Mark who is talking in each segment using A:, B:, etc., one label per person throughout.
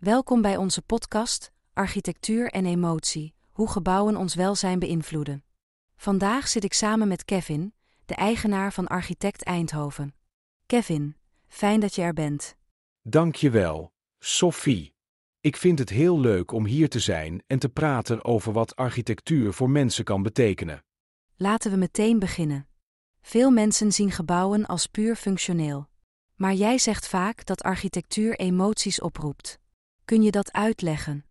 A: Welkom bij onze podcast, Architectuur en Emotie, hoe gebouwen ons welzijn beïnvloeden. Vandaag zit ik samen met Kevin, de eigenaar van Architect Eindhoven. Kevin, fijn dat je er bent.
B: Dank je wel, Sophie. Ik vind het heel leuk om hier te zijn en te praten over wat architectuur voor mensen kan betekenen.
A: Laten we meteen beginnen. Veel mensen zien gebouwen als puur functioneel. Maar jij zegt vaak dat architectuur emoties oproept. Kun je dat uitleggen?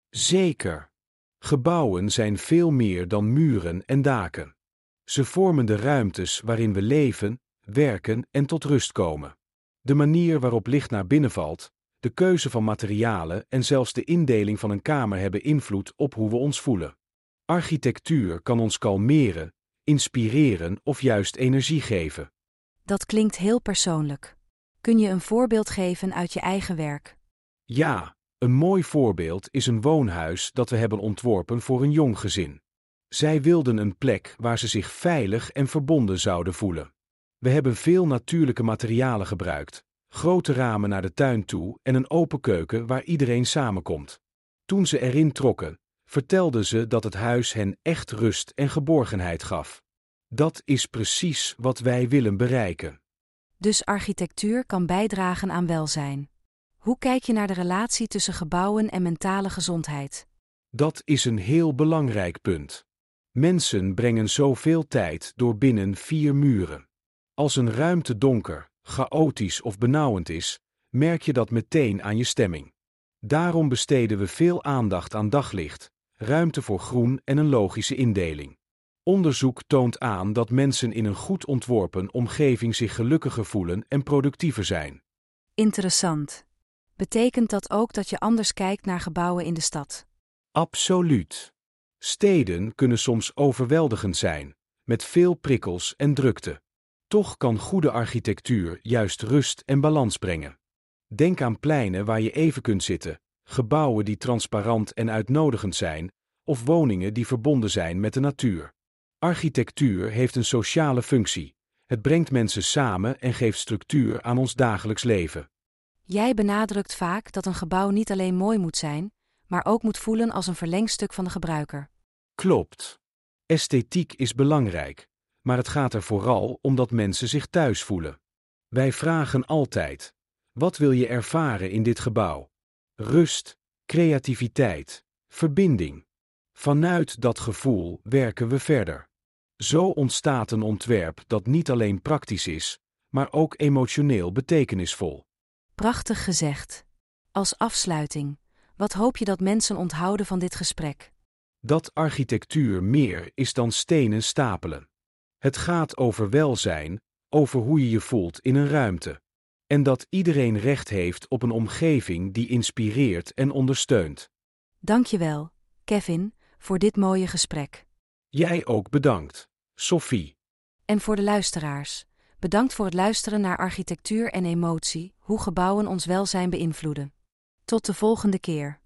B: Zeker. Gebouwen zijn veel meer dan muren en daken. Ze vormen de ruimtes waarin we leven, werken en tot rust komen. De manier waarop licht naar binnen valt, de keuze van materialen en zelfs de indeling van een kamer hebben invloed op hoe we ons voelen. Architectuur kan ons kalmeren, inspireren of juist energie geven.
A: Dat klinkt heel persoonlijk. Kun je een voorbeeld geven uit je eigen werk?
B: Ja, een mooi voorbeeld is een woonhuis dat we hebben ontworpen voor een jong gezin. Zij wilden een plek waar ze zich veilig en verbonden zouden voelen. We hebben veel natuurlijke materialen gebruikt, grote ramen naar de tuin toe en een open keuken waar iedereen samenkomt. Toen ze erin trokken, vertelden ze dat het huis hen echt rust en geborgenheid gaf. Dat is precies wat wij willen bereiken.
A: Dus architectuur kan bijdragen aan welzijn. Hoe kijk je naar de relatie tussen gebouwen en mentale gezondheid?
B: Dat is een heel belangrijk punt. Mensen brengen zoveel tijd door binnen 4 muren. Als een ruimte donker, chaotisch of benauwend is, merk je dat meteen aan je stemming. Daarom besteden we veel aandacht aan daglicht, ruimte voor groen en een logische indeling. Onderzoek toont aan dat mensen in een goed ontworpen omgeving zich gelukkiger voelen en productiever zijn.
A: Interessant. Betekent dat ook dat je anders kijkt naar gebouwen in de stad?
B: Absoluut. Steden kunnen soms overweldigend zijn, met veel prikkels en drukte. Toch kan goede architectuur juist rust en balans brengen. Denk aan pleinen waar je even kunt zitten, gebouwen die transparant en uitnodigend zijn, of woningen die verbonden zijn met de natuur. Architectuur heeft een sociale functie. Het brengt mensen samen en geeft structuur aan ons dagelijks leven.
A: Jij benadrukt vaak dat een gebouw niet alleen mooi moet zijn, maar ook moet voelen als een verlengstuk van de gebruiker.
B: Klopt. Esthetiek is belangrijk, maar het gaat er vooral om dat mensen zich thuis voelen. Wij vragen altijd: wat wil je ervaren in dit gebouw? Rust, creativiteit, verbinding. Vanuit dat gevoel werken we verder. Zo ontstaat een ontwerp dat niet alleen praktisch is, maar ook emotioneel betekenisvol.
A: Prachtig gezegd. Als afsluiting, wat hoop je dat mensen onthouden van dit gesprek?
B: Dat architectuur meer is dan stenen stapelen. Het gaat over welzijn, over hoe je je voelt in een ruimte. En dat iedereen recht heeft op een omgeving die inspireert en ondersteunt.
A: Dankjewel, Kevin, voor dit mooie gesprek.
B: Jij ook bedankt, Sophie.
A: En voor de luisteraars, bedankt voor het luisteren naar Architectuur en Emotie, hoe gebouwen ons welzijn beïnvloeden. Tot de volgende keer.